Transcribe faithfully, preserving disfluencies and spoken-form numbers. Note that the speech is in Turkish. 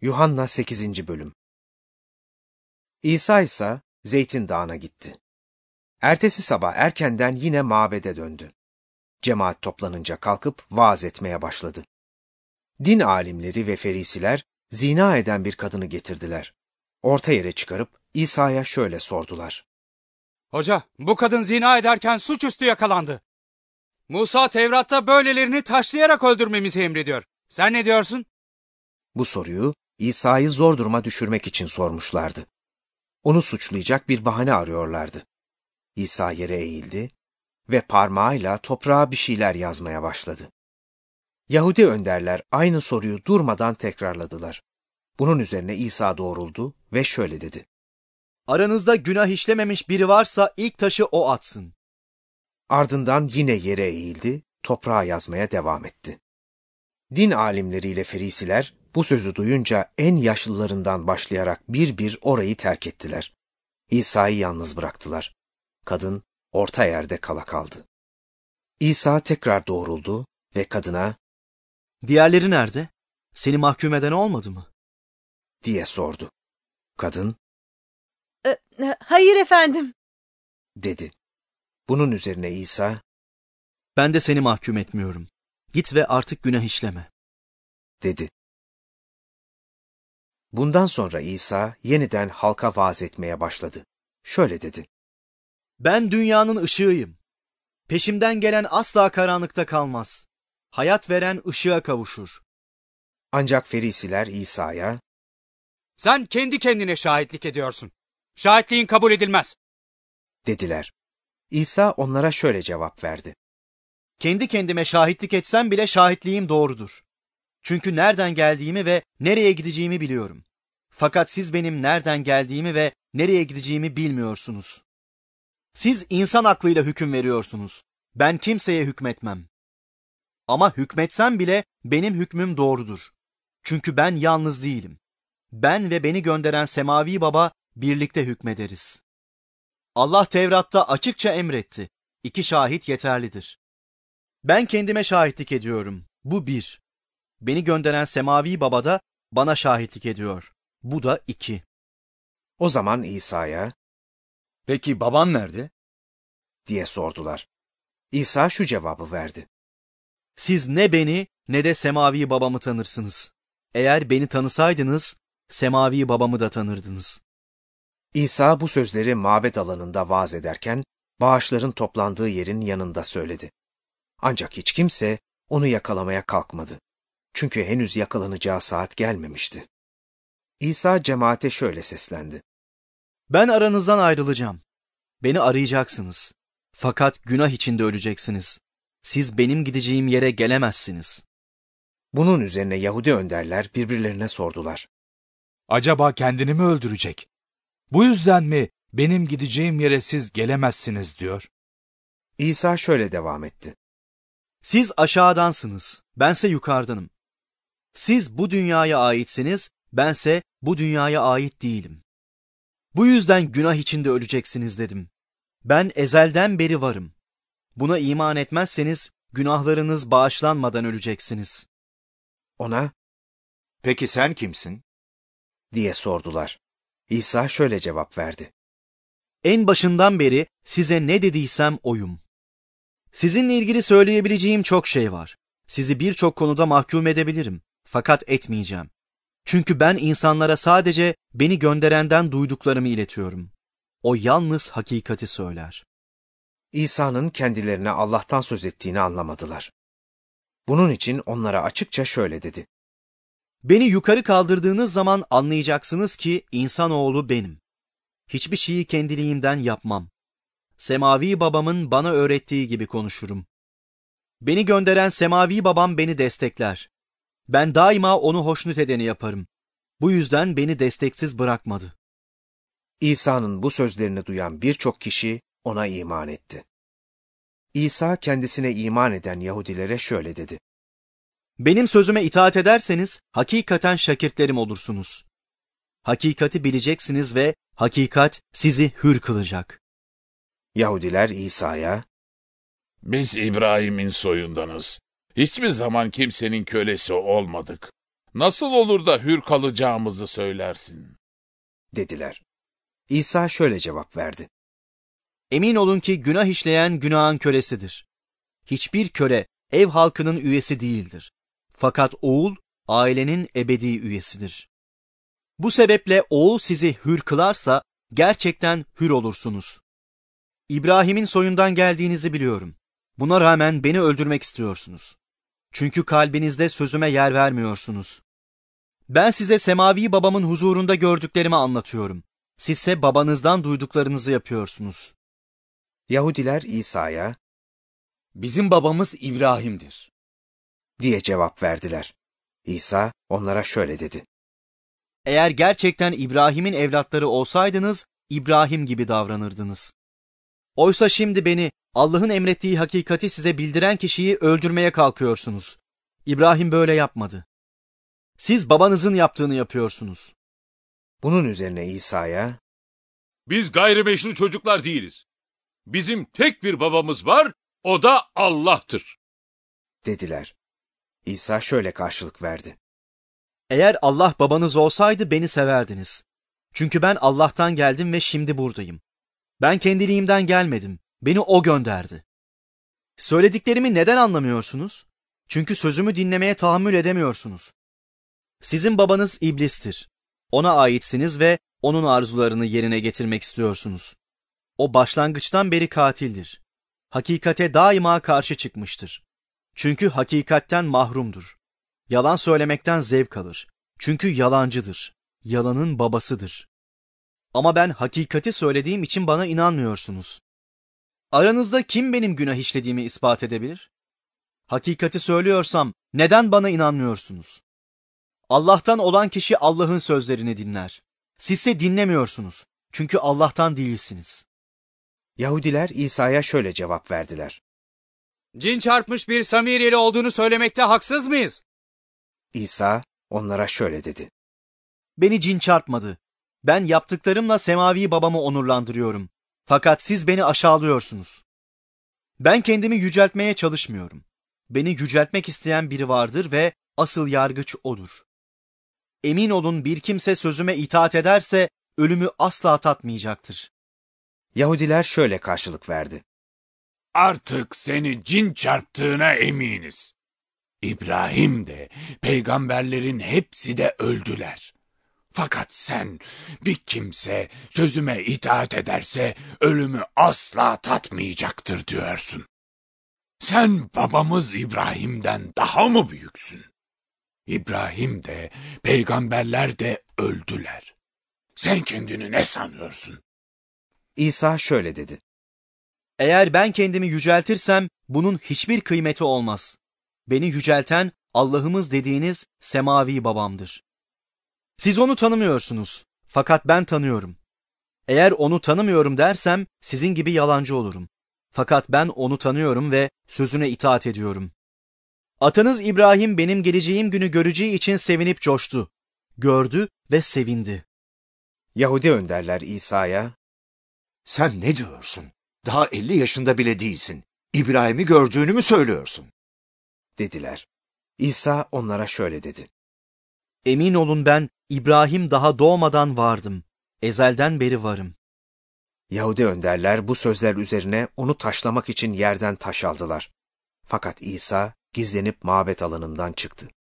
Yuhanna sekizinci Bölüm. İsa ise Zeytin Dağı'na gitti. Ertesi sabah erkenden yine mabede döndü. Cemaat toplanınca kalkıp vaaz etmeye başladı. Din alimleri ve ferisiler zina eden bir kadını getirdiler. Orta yere çıkarıp İsa'ya şöyle sordular. Hoca, bu kadın zina ederken suçüstü yakalandı. Musa Tevrat'ta böylelerini taşlayarak öldürmemizi emrediyor. Sen ne diyorsun? Bu soruyu İsa'yı zor duruma düşürmek için sormuşlardı. Onu suçlayacak bir bahane arıyorlardı. İsa yere eğildi ve parmağıyla toprağa bir şeyler yazmaya başladı. Yahudi önderler aynı soruyu durmadan tekrarladılar. Bunun üzerine İsa doğruldu ve şöyle dedi. Aranızda günah işlememiş biri varsa ilk taşı o atsın. Ardından yine yere eğildi, toprağa yazmaya devam etti. Din alimleriyle ferisiler bu sözü duyunca en yaşlılarından başlayarak bir bir orayı terk ettiler. İsa'yı yalnız bıraktılar. Kadın orta yerde kala kaldı. İsa tekrar doğruldu ve kadına, "Diğerleri nerede? Seni mahkum eden olmadı mı?" diye sordu. Kadın, E, hayır efendim, dedi. Bunun üzerine İsa, "Ben de seni mahkum etmiyorum. Git ve artık günah işleme." dedi. Bundan sonra İsa yeniden halka vaaz etmeye başladı. Şöyle dedi. "Ben dünyanın ışığıyım. Peşimden gelen asla karanlıkta kalmaz. Hayat veren ışığa kavuşur." Ancak ferisiler İsa'ya, Sen kendi kendine şahitlik ediyorsun. Şahitliğin kabul edilmez. dediler. İsa onlara şöyle cevap verdi. "Kendi kendime şahitlik etsem bile şahitliğim doğrudur. Çünkü nereden geldiğimi ve nereye gideceğimi biliyorum. Fakat siz benim nereden geldiğimi ve nereye gideceğimi bilmiyorsunuz. Siz insan aklıyla hüküm veriyorsunuz. Ben kimseye hükmetmem. Ama hükmetsem bile benim hükmüm doğrudur. Çünkü ben yalnız değilim. Ben ve beni gönderen Semavi Baba birlikte hükmederiz. Allah Tevrat'ta açıkça emretti. İki şahit yeterlidir. Ben kendime şahitlik ediyorum. Bu bir. Beni gönderen Semavi Baba da bana şahitlik ediyor. Bu da iki." O zaman İsa'ya, "Peki baban nerede?" diye sordular. İsa şu cevabı verdi. "Siz ne beni ne de Semavi Babamı tanırsınız. Eğer beni tanısaydınız, Semavi Babamı da tanırdınız." İsa bu sözleri mabed alanında vaaz ederken, bağışların toplandığı yerin yanında söyledi. Ancak hiç kimse onu yakalamaya kalkmadı. Çünkü henüz yakalanacağı saat gelmemişti. İsa cemaate şöyle seslendi. "Ben aranızdan ayrılacağım. Beni arayacaksınız. Fakat günah içinde öleceksiniz. Siz benim gideceğim yere gelemezsiniz." Bunun üzerine Yahudi önderler birbirlerine sordular. Acaba kendini mi öldürecek? Bu yüzden mi benim gideceğim yere siz gelemezsiniz diyor? İsa şöyle devam etti. "Siz aşağıdansınız, bense yukarıdanım. Siz bu dünyaya aitsiniz, bense bu dünyaya ait değilim. Bu yüzden günah içinde öleceksiniz dedim. Ben ezelden beri varım. Buna iman etmezseniz günahlarınız bağışlanmadan öleceksiniz." Ona, "Peki sen kimsin?" diye sordular. İsa şöyle cevap verdi. "En başından beri size ne dediysem oyum. Sizinle ilgili söyleyebileceğim çok şey var. Sizi birçok konuda mahkum edebilirim. Fakat etmeyeceğim. Çünkü ben insanlara sadece beni gönderenden duyduklarımı iletiyorum. O yalnız hakikati söyler." İsa'nın kendilerine Allah'tan söz ettiğini anlamadılar. Bunun için onlara açıkça şöyle dedi. "Beni yukarı kaldırdığınız zaman anlayacaksınız ki insanoğlu benim. Hiçbir şeyi kendiliğimden yapmam. Semavi Babamın bana öğrettiği gibi konuşurum. Beni gönderen Semavi Babam beni destekler. Ben daima onu hoşnut edeni yaparım. Bu yüzden beni desteksiz bırakmadı." İsa'nın bu sözlerini duyan birçok kişi ona iman etti. İsa kendisine iman eden Yahudilere şöyle dedi. "Benim sözüme itaat ederseniz hakikaten şakirtlerim olursunuz. Hakikati bileceksiniz ve hakikat sizi hür kılacak." Yahudiler İsa'ya, "Biz İbrahim'in soyundanız. Hiçbir zaman kimsenin kölesi olmadık. nasıl olur da hür kalacağımızı söylersin? Dediler. İsa şöyle cevap verdi. Emin olun ki günah işleyen günahın kölesidir. Hiçbir köle ev halkının üyesi değildir. Fakat oğul ailenin ebedi üyesidir. Bu sebeple oğul sizi hür kılarsa gerçekten hür olursunuz. İbrahim'in soyundan geldiğinizi biliyorum. Buna rağmen beni öldürmek istiyorsunuz. Çünkü kalbinizde sözüme yer vermiyorsunuz. Ben size semavi babamın huzurunda gördüklerimi anlatıyorum. Sizse babanızdan duyduklarınızı yapıyorsunuz. Yahudiler İsa'ya Bizim babamız İbrahim'dir diye cevap verdiler. İsa onlara şöyle dedi. Eğer gerçekten İbrahim'in evlatları olsaydınız, İbrahim gibi davranırdınız. Oysa şimdi beni, Allah'ın emrettiği hakikati size bildiren kişiyi öldürmeye kalkıyorsunuz. İbrahim böyle yapmadı. Siz babanızın yaptığını yapıyorsunuz. Bunun üzerine İsa'ya, Biz gayrimeşru çocuklar değiliz. Bizim tek bir babamız var, o da Allah'tır. dediler. İsa şöyle karşılık verdi. Eğer Allah babanız olsaydı beni severdiniz. Çünkü ben Allah'tan geldim ve şimdi buradayım. Ben kendiliğimden gelmedim. Beni O gönderdi. Söylediklerimi neden anlamıyorsunuz? Çünkü sözümü dinlemeye tahammül edemiyorsunuz. Sizin babanız iblistir. Ona aitsiniz ve onun arzularını yerine getirmek istiyorsunuz. O başlangıçtan beri katildir. Hakikate daima karşı çıkmıştır. Çünkü hakikatten mahrumdur. Yalan söylemekten zevk alır. Çünkü yalancıdır. Yalanın babasıdır. Ama ben hakikati söylediğim için bana inanmıyorsunuz. Aranızda kim benim günah işlediğimi ispat edebilir? Hakikati söylüyorsam neden bana inanmıyorsunuz? Allah'tan olan kişi Allah'ın sözlerini dinler. Sizse dinlemiyorsunuz. Çünkü Allah'tan değilsiniz. Yahudiler İsa'ya şöyle cevap verdiler. Cin çarpmış bir Samiriyeli olduğunu söylemekte haksız mıyız? İsa onlara şöyle dedi. Beni cin çarpmadı. Ben yaptıklarımla semavi babamı onurlandırıyorum. Fakat siz beni aşağılıyorsunuz. Ben kendimi yüceltmeye çalışmıyorum. Beni yüceltmek isteyen biri vardır ve asıl yargıç odur. Emin olun bir kimse sözüme itaat ederse ölümü asla tatmayacaktır. Yahudiler şöyle karşılık verdi. Artık seni cin çarptığına eminiz. İbrahim de, peygamberlerin hepsi de öldüler. Fakat sen, bir kimse sözüme itaat ederse ölümü asla tatmayacaktır diyorsun. Sen babamız İbrahim'den daha mı büyüksün? İbrahim de, peygamberler de öldüler. Sen kendini ne sanıyorsun? İsa şöyle dedi. Eğer ben kendimi yüceltirsem bunun hiçbir kıymeti olmaz. Beni yücelten Allah'ımız dediğiniz semavi babamdır. Siz onu tanımıyorsunuz. Fakat ben tanıyorum. Eğer onu tanımıyorum dersem sizin gibi yalancı olurum. Fakat ben onu tanıyorum ve sözüne itaat ediyorum. Atanız İbrahim benim geleceğim günü göreceği için sevinip coştu. Gördü ve sevindi. Yahudi önderler İsa'ya, Sen ne diyorsun? Daha elli yaşında bile değilsin. İbrahim'i gördüğünü mü söylüyorsun? dediler. İsa onlara şöyle dedi. Emin olun ben İbrahim daha doğmadan vardım. Ezelden beri varım. Yahudi önderler bu sözler üzerine onu taşlamak için yerden taş aldılar. Fakat İsa gizlenip mabet alanından çıktı.